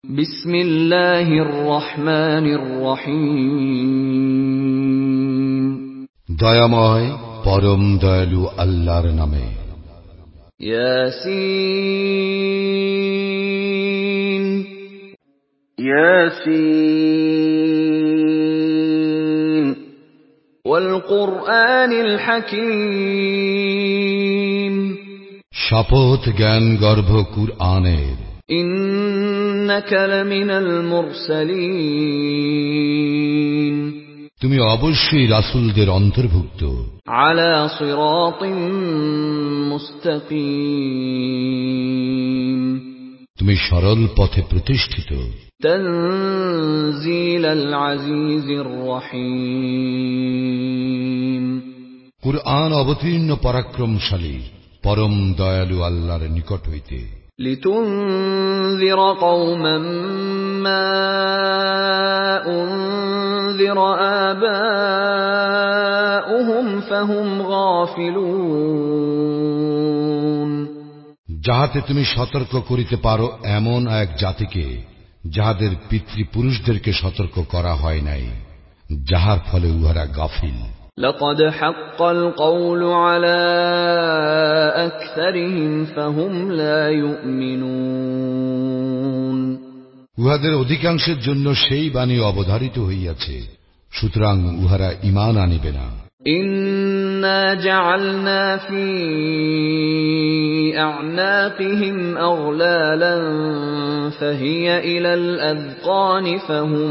বিসমিল্লাহির রহমানির রহিম। দয়াময় পরম দয়ালু আল্লাহর নামে। ইয়াসিন ইয়াসিন ওয়াল কুরআনিল হাকীম। শপথ জ্ঞান গর্ভ কুরআনের। ইন্নাকা লামিনাল মুরসালিন। তুমি অবশ্যই রাসূলদের অন্তর্ভুক্ত। আলা সিরাতিম মুস্তাকিম। তুমি সরল পথে প্রতিষ্ঠিত। তানজিলাল আজিজির রহিম। কুরআন অবতীর্ণ পরাক্রমশালী পরম দয়ালু আল্লাহর নিকট হইতে। লিতুনযিরা কওমান মা উনযিরা আবাউহুম ফাহুম গাফিলুন। যাহাতে তুমি সতর্ক করিতে পারো এমন এক জাতিকে যাহাদের পিতৃপুরুষদেরকে সতর্ক করা হয় নাই, যাহার ফলে উহারা গাফিল। لقد حق القول على أكثرهم فهم لا يؤمنون। উহাদের অধিকাংশের জন্য সেই বাণী অবধারিত হইয়াছে, সুতরাং উহারা ঈমান আনিবে না। إنا جعلنا في أعناقهم أغلالا فهي إلى الأذقان فهم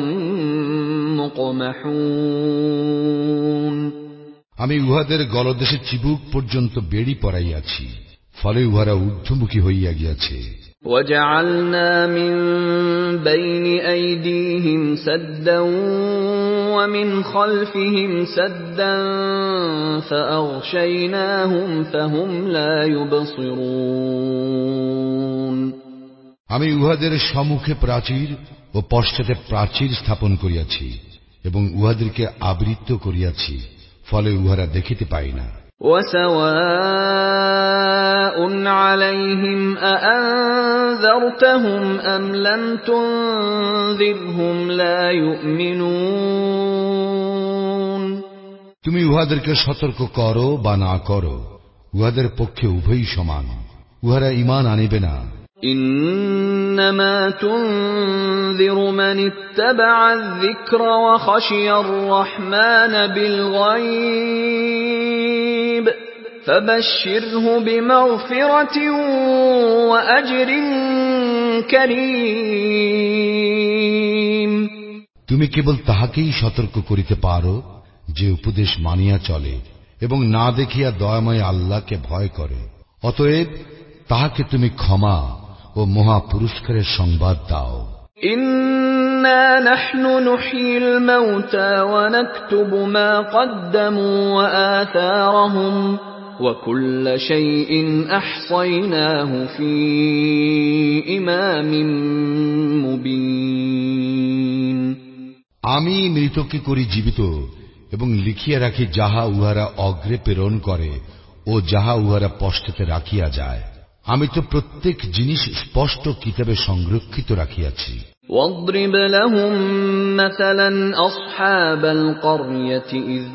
مقمحون। আমি উহাদের গলদেশে চিবুক পর্যন্ত বেড়ি পরাইয়াছি, ফলে উহারা ঊর্ধ্বমুখী হইয়া গিয়াছে। وجعلنا من بين أيديهم سدا ومن خلفهم سدا فأغشيناهم فهم لا يبصرون। আমি উহাদের সম্মুখে প্রাচীর ও পশ্চাতে প্রাচীর স্থাপন করিয়াছি এবং উহাদেরকে আবৃত করিয়াছি, ফলে উহারা দেখিতে পায় না। وسواء عليهم أأنذرتهم أم لم تنذرهم لا يؤمنون। তুমি উহাদেরকে সতর্ক করো বা না করো, উহাদের পক্ষে উভয়ই সমান, উহারা ঈমান আনিবে না। إنما تنذر من اتبع الذكر وخشي الرحمن بالغيب فبشره بمغفرة وأجر كريم। তুমি কেবল তাহাকেই সতর্ক করিতে পারো যে উপদেশ মানিয়া চলে এবং না দেখিয়া দয়াময় আল্লাহকে ভয় করে। অতএব তাহাকে তুমি ক্ষমা ও মহা পুরস্কারের সংবাদ দাও। ইন্না নাহনু নুহয়িল মাউতা ওয়া নাকতুবু মা কদ্দামু ওয়া আথারহুম ওয়া কুল্লা শাইইন আহসায়নাহু ফি ইমামিন মুবিন। আমি মৃতকে করি জীবিত এবং লিখিয়া রাখি যাহা উহারা অগ্রে প্রেরণ করে ও যাহা উহারা পশ্চাতে রাখিয়া যায়। আমি তো প্রত্যেক জিনিস স্পষ্ট কিতাবে সংরক্ষিত রাখিয়াছি। واضرب لهم مثلا أصحاب القرية إذ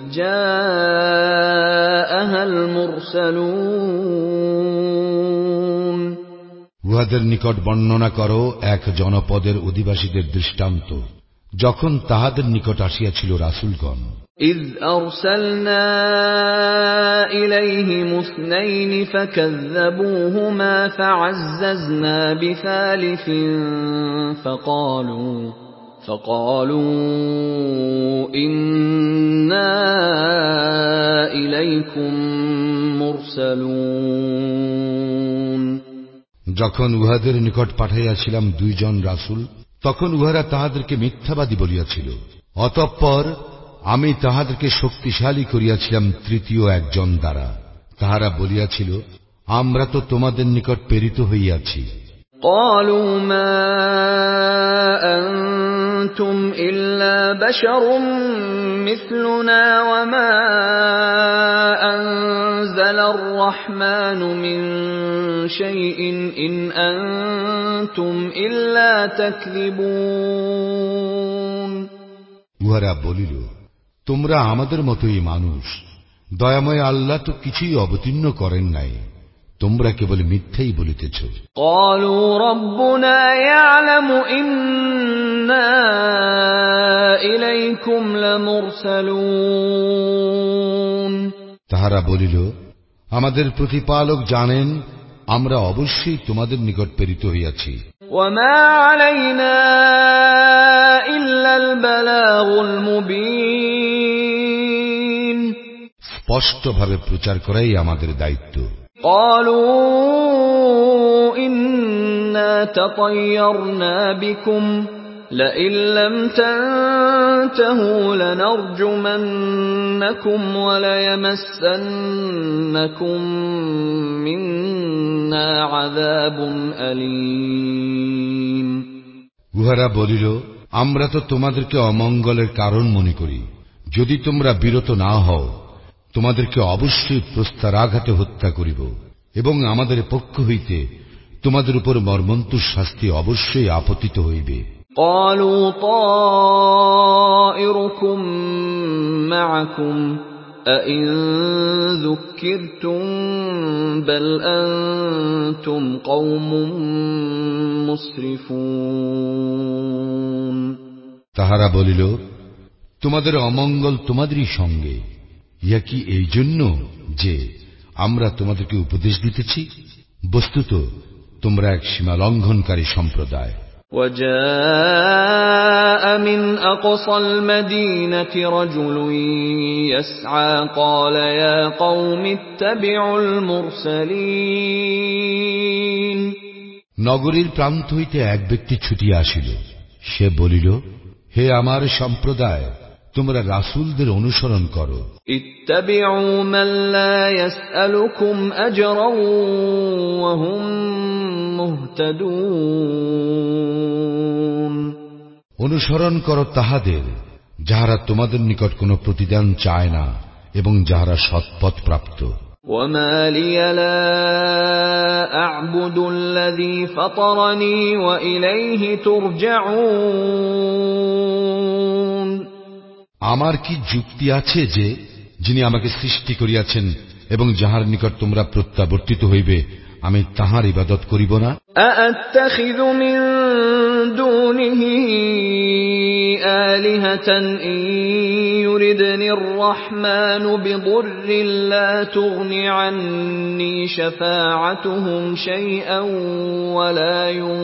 جاءها المرسلون। উহাদের নিকট বর্ণনা করো এক জনপদের অধিবাসীদের দৃষ্টান্ত, যখন তাহাদের নিকট আসিয়াছিল রাসূলগণ। إذ أرسلنا إليهم اثنين فكذبوهما فعززنا بثالث فقالوا إنا إليكم مرسلون। যখন উহাদের নিকট পাঠাইয়াছিলাম দুইজন রাসূল, তখন উহারা তাহাদেরকে মিথ্যাবাদী বলিয়াছিল। অতঃপর আমি তাহাদেরকে শক্তিশালী করিয়াছিলাম তৃতীয় একজন দ্বারা। তাহারা বলিয়াছিল, আমরা তো তোমাদের নিকট প্রেরিত হইয়াছি। ক্বালু মা আনতুম ইল্লা বাশারুম مثلنا وما أنزل الرحمن من شيء إن أنتم إلا تكذبون উহারা বলিল, তোমরা আমাদের মতোই মানুষ, দয়াময় আল্লাহ তো কিছুই অবতীর্ণ করেন নাই, তোমরা কেবল মিথ্যাই বলিতেছ। قالوا ربنا يعلم إنا إليكم لمرسلون তাহারা বলিল, আমাদের প্রতিপালক জানেন আমরা অবশ্যই তোমাদের নিকট প্রেরিত হইয়াছি। وما علينا إلا البلاغ المبين স্পষ্টভাবে প্রচার করাই আমাদের দায়িত্ব। قالوا إنا تطيرنا بكم لئن لم تنتهوا لنرجمنكم وليمسنكم منا عذاب أليم উহারা বলিল, আমরা তো তোমাদেরকে অমঙ্গলের কারণ মনে করি, যদি তোমরা বিরত না হও তোমাদেরকে অবশ্যই প্রস্তরাঘাতে হত্যা করিব এবং আমাদের পক্ষ হইতে তোমাদের উপর মর্মন্তুদ শাস্তি অবশ্যই আপতিত হইবে। قالوا طائركم معكم أئن ذكرتم بل أنتم قوم مسرفون তাহারা বলিল, তোমাদের অমঙ্গল তোমাদেরই সঙ্গে, ইয়া কি এই জন্য যে আমরা তোমাদেরকে উপদেশ দিতেছি? বস্তুত তোমরা এক সীমালঙ্ঘনকারী সম্প্রদায়। وجاء من أقصى المدينة رجل يسعى قال يا قوم اتبعوا المرسلين নগরীর প্রান্ত হইতে এক ব্যক্তি ছুটিয়া আসিল, সে বলিল, হে আমার সম্প্রদায়, তোমরা রাসূলদের অনুসরণ করো। ইত্তাবিউ মান লা ইয়াসআলুকুম আজরান ওয়া হুম মুহতাদুন, অনুসরণ করো তাহাদের যাহারা তোমাদের নিকট কোনো প্রতিদান চায় না এবং যাহারা সৎপথ প্রাপ্ত। وما لي لا أعبد الذي فطرني وإليه ترجعون আমার কি যুক্তি আছে যে যিনি আমাকে সৃষ্টি করিয়াছেন এবং যাহার নিকট তোমরা প্রত্যাবর্তিত হইবে আমি তাহার ইবাদত করিব না? أأتخذ من دونه آلهة إن يردني الرحمن بضر لا تغن عني شفاعتهم شيئا ولا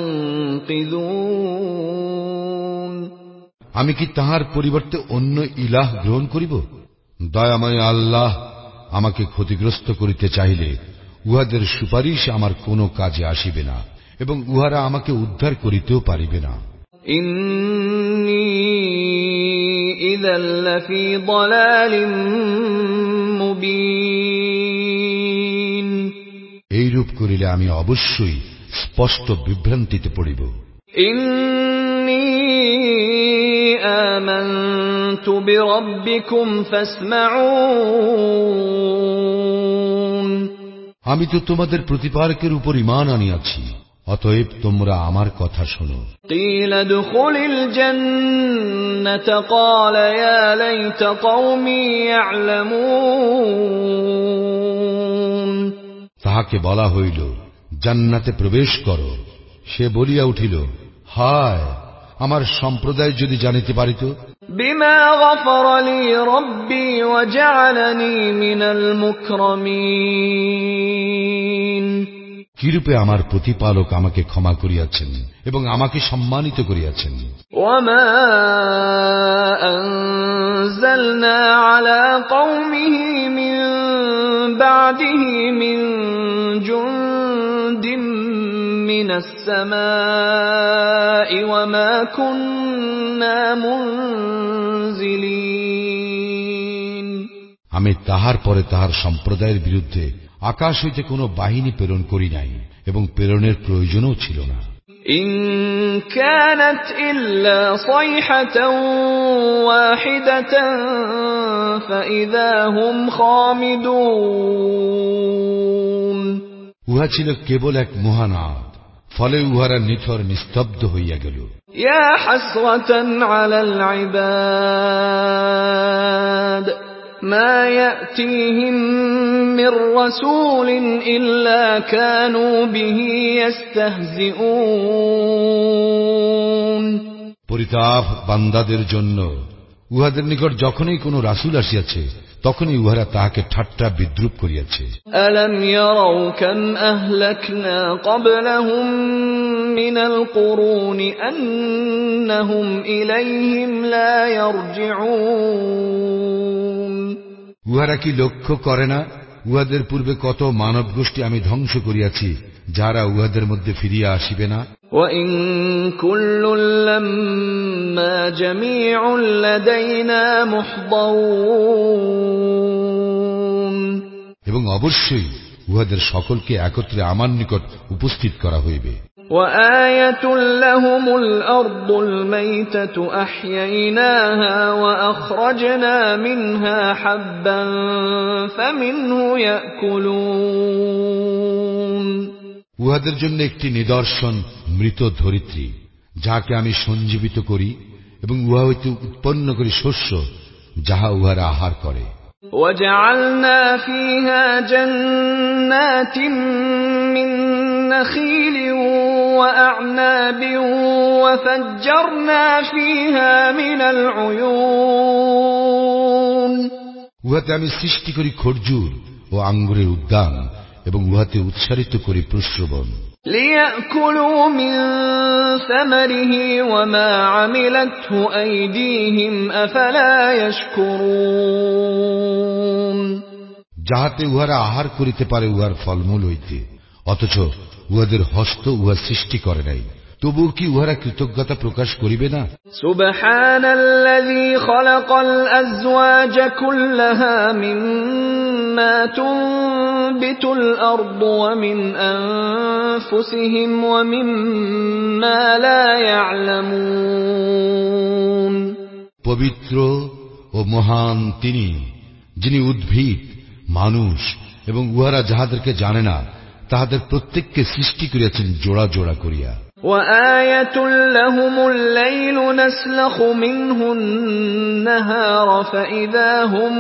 ينقذون আমি কি তাহার পরিবর্তে অন্য ইলাহ গ্রহণ করিব? দয়াময় আল্লাহ আমাকে ক্ষতিগ্রস্ত করিতে চাইলে উহাদের সুপারিশ আমার কোনো কাজে আসিবে না এবং উহারা আমাকে উদ্ধার করিতেও পারিবে না। ইন্নী ইযাল লাফী দালালিম মুবিন, এইরূপ করিলে আমি অবশ্যই স্পষ্ট বিভ্রান্তিতে পড়িব। ইন্নী আমানতু বিরাব্বিকুম ফাসমাউন, আমি তো তোমাদের প্রতিপালকের উপর ঈমান আনিয়াছি, অতএব তোমরা আমার কথা শোনো। قيل ادخل الجنة قال يا ليت قومي يعلمون, তাহাকে বলা হইল, জান্নাতে প্রবেশ করো। সে বলিয়া উঠিল, হায়, আমার সম্প্রদায় যদি জানিতে পারিত। বিমা গফারা লি রাব্বি ওয়া জা'আলানি মিনাল মুকরামিন, কিরূপে আমার প্রতিপালক আমাকে ক্ষমা করিয়াছেন এবং আমাকে সম্মানিত করিয়াছেন। ওয়ামা আনজালনা আলা কওমিহি মিন বা'দিহি মিন জুনদিন মিনাস সামাই ওয়ামা কুন্না মুনজিলিন, আমি তাহার পরে তাহার সম্প্রদায়ের বিরুদ্ধে আকাশ হইতে কোনো বাহিনী প্রেরণ করি নাই এবং প্রেরণের প্রয়োজনও ছিল না। إن كانت إلا صيحة واحدة فإذا هم خامدون উহা ছিল কেবল এক মহানাদ, ফলে উহারা নিথর নিস্তব্ধ হইয়া গেল। يا حسرة على العباد ما يأتيهم من رسول إلا كانوا به يستهزئون পরিতাপ বান্দাদের জন্য, উহাদের নিকট যখনই কোন রাসূল আসিয়াছে তখনই উহারা তাহাকে ঠাট্টা বিদ্রূপ করিয়াছে। ألم يروا كم أهلكنا قبلهم من القرون أنهم إليهم لا يرجعون উহারা কি লক্ষ্য করে না, উহাদের পূর্বে কত মানব গোষ্ঠী আমি ধ্বংস করিয়াছি, যারা উহাদের মধ্যে ফিরিয়া আসিবে না। وَإِن كُلٌّ لَّمَّا جَمِيعٌ لَّدَيْنَا مُحْضَرُونَ এবং অবশ্যই উহাদের সকলকে একত্রে আমার নিকট উপস্থিত করা হইবে। وَآيَةٌ لَّهُمُ الْأَرْضُ الْمَيْتَةُ أَحْيَيْنَاهَا وَأَخْرَجْنَا مِنْهَا حَبًّا فَمِنْهُ يَأْكُلُونَ উহাদের জন্য একটি নিদর্শন মৃত ধরিত্রী, যাহাকে আমি সঞ্জীবিত করি এবং উহা হইতে উৎপন্ন করি শস্য, যাহা উহারা আহার করে। وَجَعَلْنَا فِيهَا جَنَّاتٍ مِّن نَّخِيلٍ وَأَعْنَابٍ وَفَجَّرْنَا فِيهَا مِنَ الْعُيُونِ উহাতে আমি সৃষ্টি করি খরজুর ও আঙ্গুরের উদ্যান এবং উহাতে উৎসারিত করি প্রস্রবণ। لِيَأْكُلُوا مِن ثَمَرِهِ وَمَا عَمِلَتْهُ أَيْدِيهِمْ أَفَلَا يَشْكُرُونَ যাহাতে উহারা আহার করিতে পারে উহার ফলমূল হইতে, অথচ উহাদের হস্ত উহা সৃষ্টি করে নাই, তবুও কি উহারা কৃতজ্ঞতা প্রকাশ করিবে না? সুবহানাল্লাযী খালাকাল আযওয়াজ কুল্লাহা মিম্মা তুনবিতুল আরদু ওয়া মিন আনফুসিহিম ওয়া মিম্মা লা ইয়ালামুন। পবিত্র ও মহান তিনি, যিনি উদ্ভিদ, মানুষ এবং উহারা যাহাদেরকে জানে না তাহাদের প্রত্যেককে সৃষ্টি করিয়াছেন জোড়া জোড়া করিয়া। وَآيَةٌ لَّهُمُ اللَّيْلُ نَسْلَخُ مِنْهُ النَّهَارَ فَإِذَا هُمْ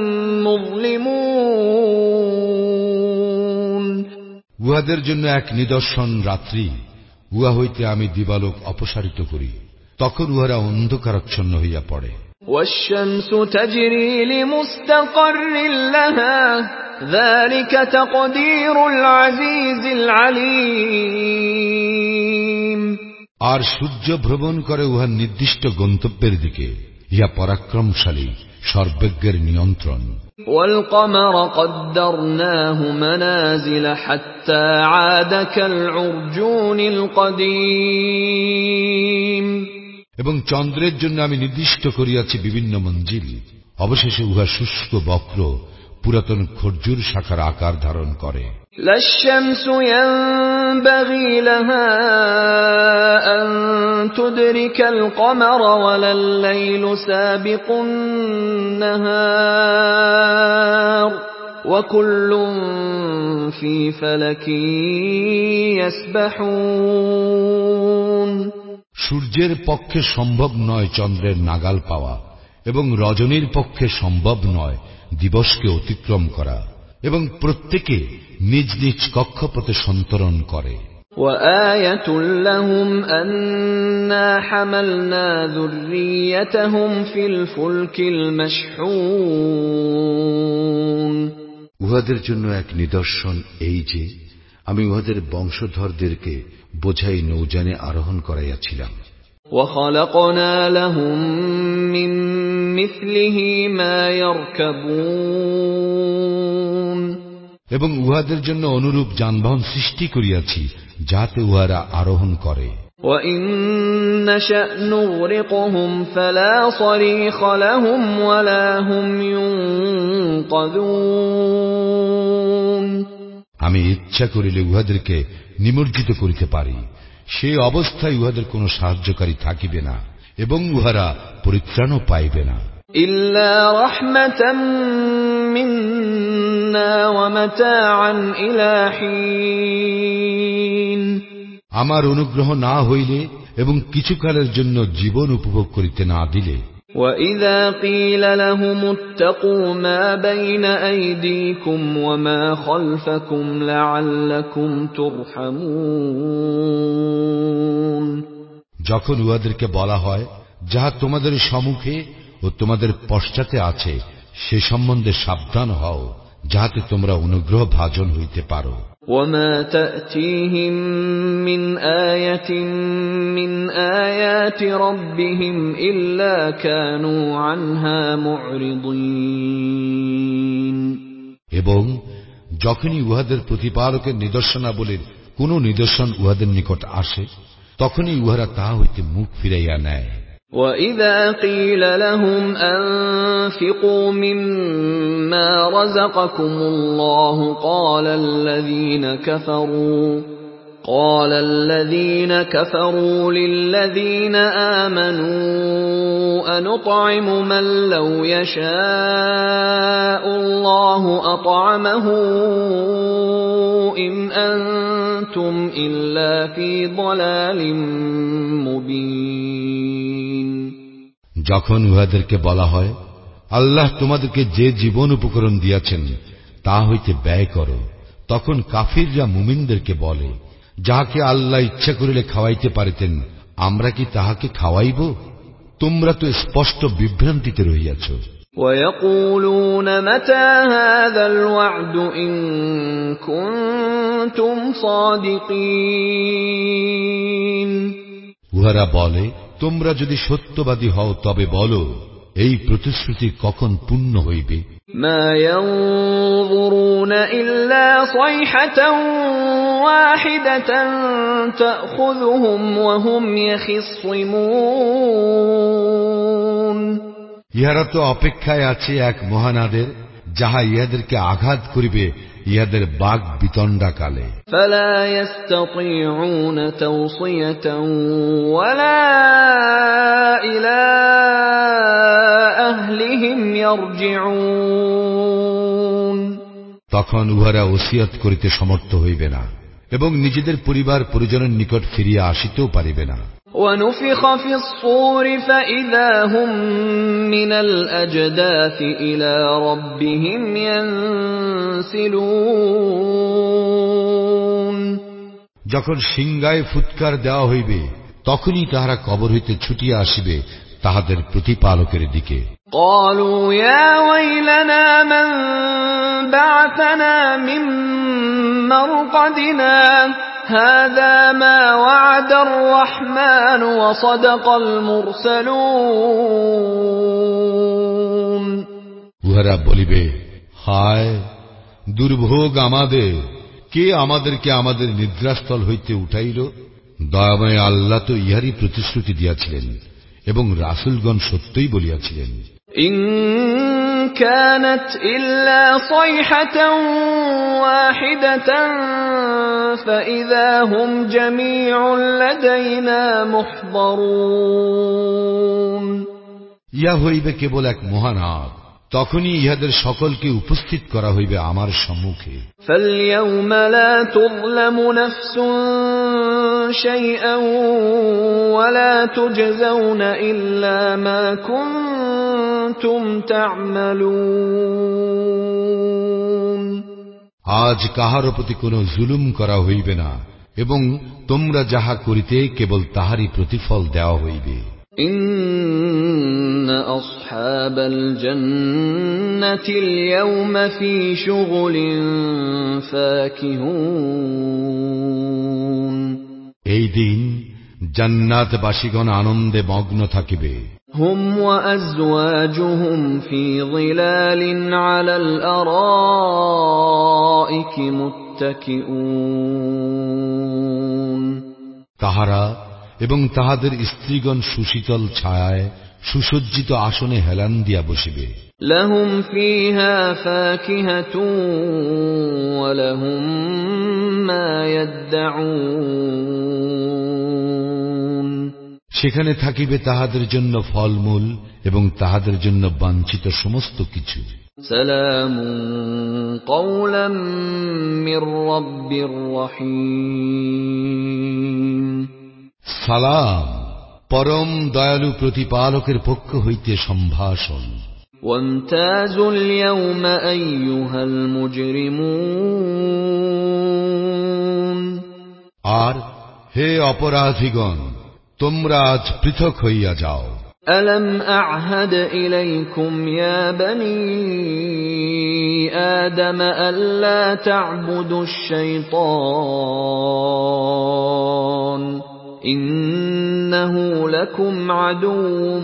مُظْلِمُونَ উহাদের জন্য এক নিদর্শন রাত্রি, উহা হইতে আমি দিবালোক অপসারিত করি, তখন উহারা অন্ধকারাচ্ছন্ন হইয়া পড়ে। وَالشَّمْسُ تَجْرِي لِمُسْتَقَرٍّ لَّهَا ذَلِكَ تَقْدِيرُ الْعَزِيزِ الْعَلِيمِ আর সূর্য ভ্রমণ করে উহার নির্দিষ্ট গন্তব্যের দিকে, ইহা পরাক্রমশালী সর্বজ্ঞের নিয়ন্ত্রণ। وَالْقَمَرَ قَدَّرْنَاهُ مَنَازِلَ حَتَّى عَادَ كَالْعُرْجُونِ الْقَدِيمِ এবং চন্দ্রের জন্য আমি নির্দিষ্ট করিয়াছি বিভিন্ন মঞ্জিল, অবশেষে উহা শুষ্ক বক্র পুরাতন খরজুর শাখার আকার ধারণ করে। لا الشمس ينبغي لها أن تدرك القمر ولا الليل سابق النهار وكل في فلك يسبحون সূর্যের পক্ষে সম্ভব নয় চন্দ্রের নাগাল পাওয়া, এবং রজনীর পক্ষে সম্ভব নয় দিবসকে অতিক্রম করা, এবং প্রত্যেকে নিজ নিজ কক্ষপথে সন্তরণ করে। وَآيَةٌ لَّهُمْ أَنَّا حَمَلْنَا ذُرِّيَّتَهُمْ فِي الْفُلْكِ الْمَشْحُونِ উহাদের জন্য এক নিদর্শন এই যে, আমি উহাদের বংশধরদেরকে বোঝাই নৌযানে আরোহণ করাইয়াছিলাম। وَخَلَقْنَا لَهُم مِّن مِّثْلِهِ مَا يَرْكَبُونَ এবং উহাদের জন্য অনুরূপ যানবাহন সৃষ্টি করিয়াছি, যাতে উহারা আরোহণ করে। وَإِن نَّشَأْ نُغْرِقْهُمْ فَلَا صَرِيخَ لَهُمْ وَلَا هُمْ يُنقَذُونَ আমি ইচ্ছা করিলে উহাদেরকে নিমজ্জিত করিতে পারি, সে অবস্থায় উহাদের কোনো সাহায্যকারী থাকিবে না এবং উহারা পরিত্রাণও পাইবে না। ইল্লা রাহমাতাম মিন্না ওয়া মাতাআন ইলা হিন, আমার অনুগ্রহ না হইলে এবং কিছুকালের জন্য জীবন উপভোগ করিতে না দিলে। وَإِذَا قِيلَ لَهُمُ اتَّقُوا مَا بَيْنَ أَيْدِيكُمْ وَمَا خَلْفَكُمْ لَعَلَّكُمْ تُرْحَمُونَ, যখন উহাদেরকে বলা হয় যাহা তোমাদের সম্মুখে ও তোমাদের পশ্চাতে আছে সে সম্বন্ধে সাবধান হও, যাহাতে তোমরা অনুগ্রহ ভাজন হইতে পারো। وَمَا تَأْتِيهِمْ مِنْ آيَةٍ مِنْ آيَاتِ رَبِّهِمْ إِلَّا كَانُوا عَنْهَا مُعْرِضِينَ, এবং যখনই উহাদের প্রতিপালকের নিদর্শনাবলীর কোন নিদর্শন উহাদের নিকট আসে তখনই উহারা তাহা হইতে মুখ ফিরাইয়া নেয়। وَإِذَا قِيلَ لَهُمْ أَنفِقُوا مِمَّا رَزَقَكُمُ اللَّهُ قَالَ الَّذِينَ كَفَرُوا لِلَّذِينَ آمَنُوا أَنُطْعِمُ مَن لَّوْ يَشَاءُ اللَّهُ أَطْعَمَهُ إِنْ أَنتُمْ إِلَّا فِي ضَلَالٍ مُبِينٍ। যখন উহাদেরকে বলা হয় আল্লাহ তোমাদেরকে যে জীবন উপকরণ দিয়াছেন তা হইতে ব্যয় করো, তখন কাফিররা মুমিনদেরকে বলে, যাহাকে আল্লাহ ইচ্ছা করিলে খাওয়াইতে পারিতেন আমরা কি তাহাকে খাওয়াইব? তোমরা তো স্পষ্ট বিভ্রান্তিতে রহিয়াছ। وَيَقُولُونَ مَتَى هَذَا الْوَعْدُ إِن كُنتُمْ صَادِقِينَ, উহারা বলে, তোমরা যদি সত্যবাদী হও তবে বলো এই প্রতিশ্রুতি কখন পূর্ণ হইবে? مَا يَنظُرُونَ إِلَّا صَيْحَةً وَاحِدَةً تَأْخُذُهُمْ وَهُمْ يَخِصِّمُونَ, ইহারা তো অপেক্ষায় আছে এক মহানাদের, যাহা ইহাদেরকে আঘাত করিবে ইহাদের বাগ বিতণ্ডাকালে। فَلَا يَسْتَطِيعُونَ تَوْصِيَةً وَلَا إِلَى أَهْلِهِمْ يَرْجِعُونَ, তখন উহারা ওসিয়ত করিতে সমর্থ হইবে না এবং নিজেদের পরিবার পরিজনের নিকট ফিরিয়া আসিতেও পারিবে না। وَنُفِخَ فِي الصُّورِ فَإِذَا هُمْ مِنَ الْأَجْدَاثِ إِلَى رَبِّهِمْ يَنْسِلُونَ, যখন সিংগায় ফুৎকার দেওয়া হইবে তখনই তাহারা কবর হইতে ছুটিয়া আসিবে তাহাদের প্রতিপালকের দিকে। قَالُوا يَا وَيْلَنَا مَنْ بَعَثَنَا مِنْ مَرْقَدِنَا هَذَا مَا وَعَدَ الرَّحْمَنُ وَصَدَقَ الْمُرْسَلُونَ, উহারা বলিবে, হায় দুর্ভোগ আমাদের, কে আমাদেরকে আমাদের নিদ্রাস্থল হইতে উঠাইল? দয়াময় আল্লাহ তো ইহারই প্রতিশ্রুতি দিয়াছিলেন এবং রাসূলগণ সত্যই বলিয়াছিলেন। إِن كَانَتْ إِلَّا صَيْحَةً وَاحِدَةً فَإِذَا هُمْ جَمِيعٌ لَدَيْنَا مُحْضَرُونَ, ইহা হইবে কেবল এক মহানাদ, তখনই ইহাদের সকলকে উপস্থিত করা হইবে আমার সম্মুখে। فَالْيَوْمَ لَا تُظْلَمُ نَفْسٌ شَيْئًا وَلَا تُجْزَوْنَ إِلَّا مَا كُنتُمْ تَعْمَلُونَ, আজ কাহারও প্রতি কোনো জুলুম করা হইবে না এবং তোমরা যাহা করিতে কেবল তাহারই প্রতিফল দেওয়া হইবে। إِنَّ أَصْحَابَ الْجَنَّةِ الْيَوْمَ فِي شُغُلٍ فَاكِهُونَ, এই দিন জান্নাতবাসীগণ আনন্দে মগ্ন থাকিবে। هُمْ وَأَزْوَاجُهُمْ فِي ظِلَالٍ عَلَى الْأَرَائِكِ مُتَّكِئُونَ, তাহারা এবং তাহাদের স্ত্রীগণ সুশীতল ছায়ায় সুসজ্জিত আসনে হেলান দিয়া বসিবে। لَهُمْ فِيهَا فَاكِهَةٌ وَلَهُمْ مَا يَدَّعُونَ, সেখানে থাকিবে তাহাদের জন্য ফলমূল এবং তাহাদের জন্য বাঞ্ছিত সমস্ত কিছু। সালামুন কওলাম মির রাব্বির রহিম। সালাম, পরম দয়ালু প্রতিপালকের পক্ষ হইতে সম্ভাষণ। ওয়ামতাজুল ইয়াওমা আইয়ুহাল মুজরিমুন। আর হে অপরাধীগণ, তোমরা আজ পৃথক হইয়া যাও। আলম আ'হাদ ইলাইকুম ইয়া বনি আদম আল্লা তা'বুদুশ শাইতান ইন্নাহু লাকুম আদুউম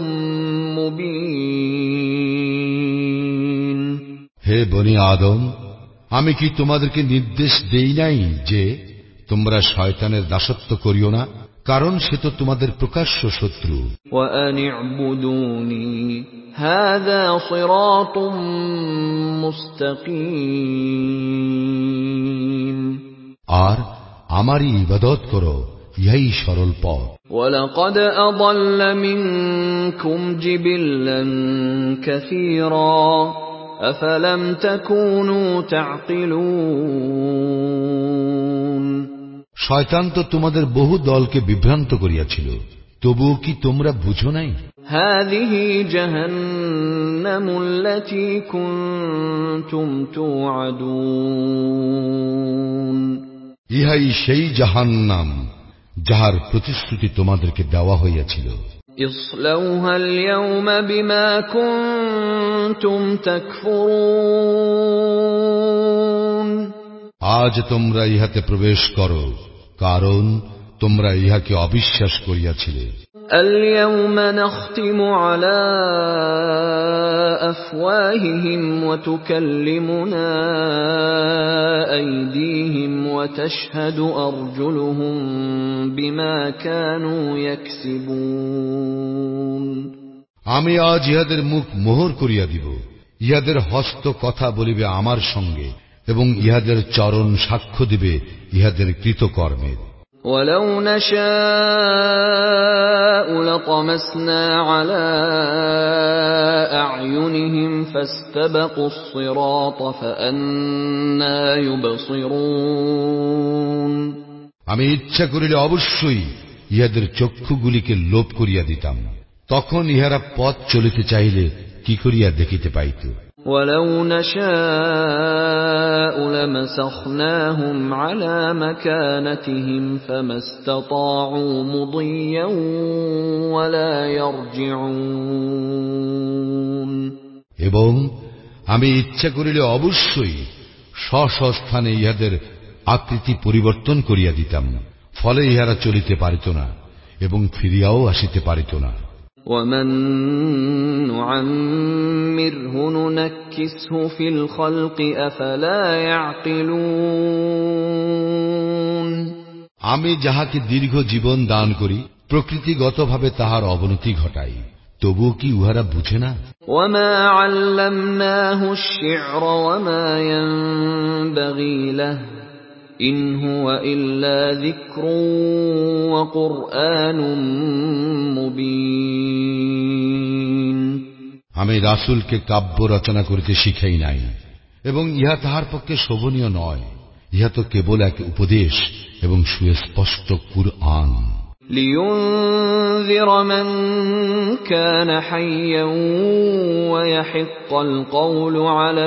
মুবিন। হে বনি আদম, আমি কি তোমাদেরকে নির্দেশ দেই নাই যে তোমরা শয়তানের দাসত্ব করিও না, কারণ সে তো তোমাদের প্রকাশ্য শত্রু। ওয়া আনি'বুদুনি হাযা সিরাতুম মুস্তাকিম। আর আমারই ইবাদত করো, ইহাই সরল পথ। ওয়ালাকাদ আযাল্লা মিনকুম জিবিল্লান কাসীরা আফালাম তাকুনু তা'কিলুন। শয়তান তো তোমাদের বহু দলকে বিভ্রান্ত করিয়াছিল, তবুও কি তোমরা বুঝো নাই? হাযিহি জাহান্নামুল্লাতী কুনতুম তু'আদুন। ইহাই সেই জাহান্নাম যাহার প্রতিশ্রুতি তোমাদেরকে দেওয়া হইয়াছিল। ইসলাউহাল ইয়াওমা বিমা কুনতুম তাকফুরুন। আজ তোমরা ইহাতে প্রবেশ করো, কারণ তোমরা ইহাকে অবিশ্বাস করিয়াছিলে। اليوم نختم على أفواههم وتكلمنا أيديهم وتشهد أرجلهم بما كانوا يكسبون। আমি আজ ইহাদের মুখ মোহর করিয়া দিব, ইহাদের হস্ত কথা বলিবে আমার সঙ্গে, এবং ইহাদের চরণ সাক্ষ্য দিবে ইহাদের কৃতকর্মের। ولو نشاء لطمسنا على أعينهم فاستبقوا الصراط فأنى يبصرون। আমি ইচ্ছা করিলে অবশ্যই ইহাদের চক্ষুগুলিকে লোপ করিয়া দিতাম, তখন ইহারা পথ চলিতে চাইলে কি করিয়া দেখিতে পাইত। ولو نشاء لمسخناهم على مكانتهم فما استطاعوا مضيا ولا يرجعون। এবং আমি ইচ্ছা করিলে অবশ্যই স্বস্থানে ইহাদের আকৃতি পরিবর্তন করিয়া দিতাম, ফলে ইহারা চলিতে পারিত না এবং ফিরিয়াও আসিতে পারিত না। ومن نعمره ننكسه في الخلق أفلا يعقلون। আমি যাহাকে দীর্ঘ জীবন দান করি, প্রকৃতিগতভাবে তাহার অবনতি ঘটাই, তবুও কি উহারা বুঝে না? وما علمناه الشعر وما ينبغي له إن هو إلا ذكر وقرآن مبين। আমি রাসূলকে কাব্য রচনা করিতে শিখাই নাই, এবং ইহা তাহার পক্ষে শোভনীয় নয়, ইহা তো কেবল এক উপদেশ এবং সুস্পষ্ট কুরআন। لينذر من كان حيا ويحق القول على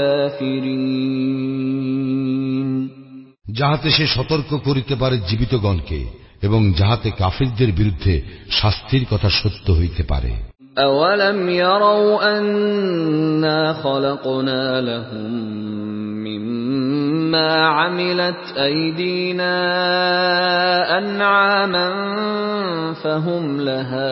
الكافرين। যাহাতে সে সতর্ক করিতে পারে জীবিতগণকে, এবং যাহাতে কাফিরদের বিরুদ্ধে শাস্তির কথা সত্য হইতে পারে। أولم يروا أنا خلقنا لهم مما عملت أيدينا أنعاما فهم لها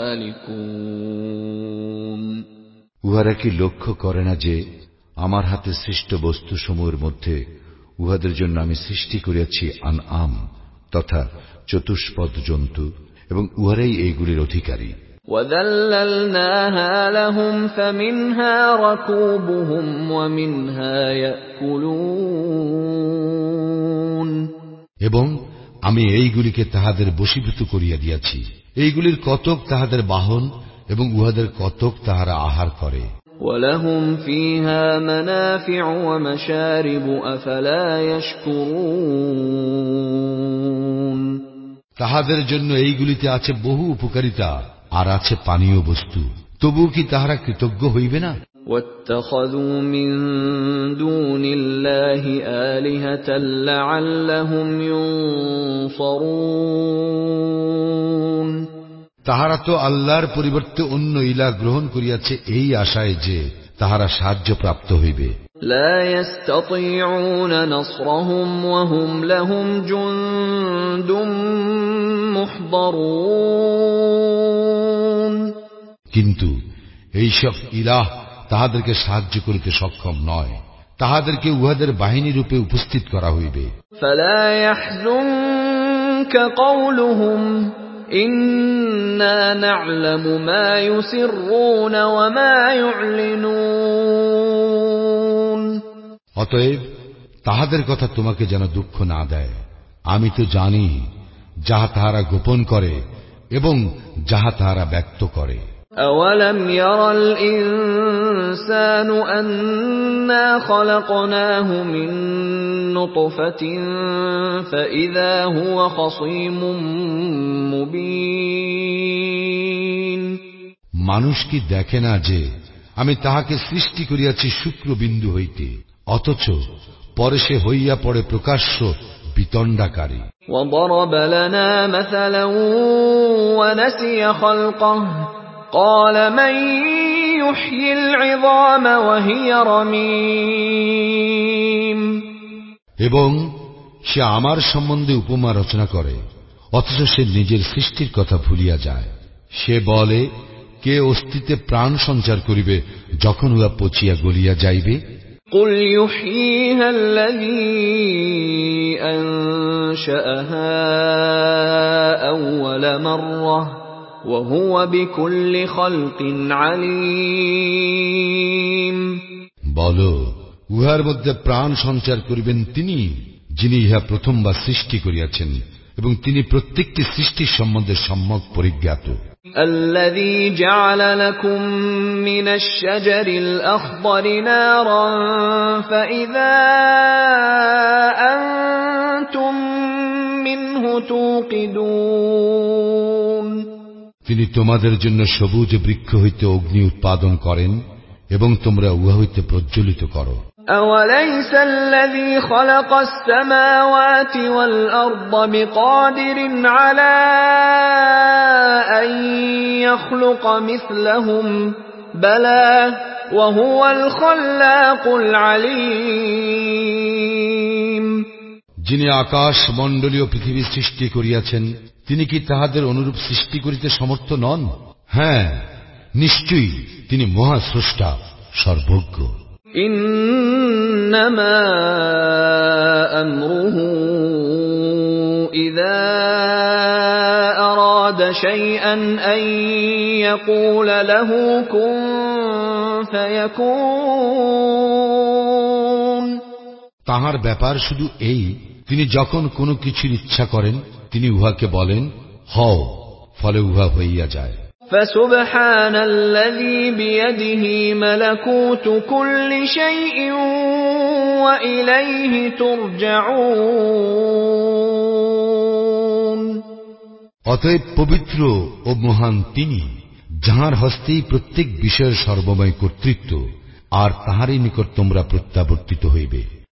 مالكون। উহারা কি লক্ষ্য করে না যে আমার হাতে সৃষ্ট বস্তুসমূহের মধ্যে উহাদের জন্য আমি সৃষ্টি করিয়াছি আনআম তথা চতুষ্পদ জন্তু, এবং উহারাই এইগুলির অধিকারী। وَذَلَّلْنَاهَا لَهُمْ فَمِنْهَا رَكُوبُهُمْ وَمِنْهَا يَأْكُلُونَ। এবং আমি এইগুলিকে তাহাদের বশীভূত করিয়া দিয়াছি। এইগুলির কতক তাহাদের বাহন এবং উহাদের কতক তাহারা আহার করে। وَلَهُمْ فِيهَا مَنَافِعُ وَمَشَارِبُ أَفَلَا يَشْكُرُونَ তাহাদের জন্য এইগুলিতে আছে বহু উপকারিতা আর আছে পানীয় বস্তু, তবুও কি তাহারা কৃতজ্ঞ হইবে না? وَاتَّخَذُوا مِن دُونِ اللَّهِ آلِهَةً لَّعَلَّهُمْ يُنصَرُونَ তাহারা তো আল্লাহর পরিবর্তে অন্য ইলাহ গ্রহণ করিয়াছে এই আশায় যে তাহারা সাহায্য প্রাপ্ত হইবে। لا يستطيعون نصرهم وهم لهم جند محضرون কিন্তু এইসব ইলাহ তাহাদেরকে সাহায্য করিতে সক্ষম নয়, তাহাদেরকে উহাদের বাহিনী রূপে উপস্থিত করা হইবে। فلا يحزنك قولهم إنا نعلم ما يسرون وما يعلنون অতএব তাহাদের কথা তোমাকে যেন দুঃখ না দেয়, আমি তো জানি যাহা তাহারা গোপন করে এবং যাহা তাহারা ব্যক্ত করে। أَوَلَمْ يَرَ الْإِنسَانُ أَنَّا خَلَقْنَاهُ مِن نُّطْفَةٍ فَإِذَا هُوَ خَصِيمٌ مُّبِينٌ মানুষ কি দেখে না যে আমি তাহাকে সৃষ্টি করিয়াছি শুক্রবিন্দু হইতে, অথচ পরে সে হইয়া পড়ে প্রকাশ্য বিতণ্ডাকারী। وَضَرَبَ لَنَا مَثَلًا وَنَسِيَ خَلْقَهُ قَالَ مَن يُحْيِي الْعِظَامَ وَهِيَ رَمِيمٌ এবং সে আমার সম্বন্ধে উপমা রচনা করে, অথচ সে নিজের সৃষ্টির কথা ভুলিয়া যায়। সে বলে, কে অস্তিত্বে প্রাণ সঞ্চার করিবে যখন উহা পচিয়া গলিয়া যাইবে? قُلْ يُحْيِيهَا الَّذِي أَنشَأَهَا أَوَّلَ مَرَّةٍ وَهُوَ بِكُلِّ خَلْقٍ عَلِيمٌ বলো, উহার মধ্যে প্রাণ সঞ্চার করিবেন তিনি, যিনি ইহা প্রথমবার সৃষ্টি করিয়াছেন এবং তিনি প্রত্যেকটি সৃষ্টির সম্বন্ধে সম্যক পরিজ্ঞাত। الذي جعل لكم من الشجر الأخضر نارا فإذا أنتم منه توقدون তিনি তোমাদের জন্য সবুজ বৃক্ষ হইতে অগ্নি উৎপাদন করেন এবং তোমরা উহা হইতে প্রজ্বলিত করো। أوليس الذي خلق السماوات والأرض بقادر على أن يخلق مثلهم بلى وهو الخلاق العليم যিনি আকাশ মণ্ডলীয় পৃথিবী সৃষ্টি করিয়াছেন, তিনি কি তাহাদের অনুরূপ সৃষ্টি করিতে সমর্থ নন? হ্যাঁ, নিশ্চয়ই তিনি মহাস্রষ্টা, সর্বজ্ঞ। إنما أمره إذا أراد شيئا أن يقول له كن فيكون তাহার ব্যাপার শুধু এই, তিনি যখন কোনো কিছুর ইচ্ছা করেন তিনি উহাকে বলেন হও, ফলে উহা হইয়া যায়। فسبحان الذي بيده ملكوت كل شيء وإليه ترجعون অতএব পবিত্র ও মহান তিনি, যাহার হস্তেই প্রত্যেক বিষয়ের সর্বময় কর্তৃত্ব, আর তাহারই নিকট তোমরা প্রত্যাবর্তিত হইবে।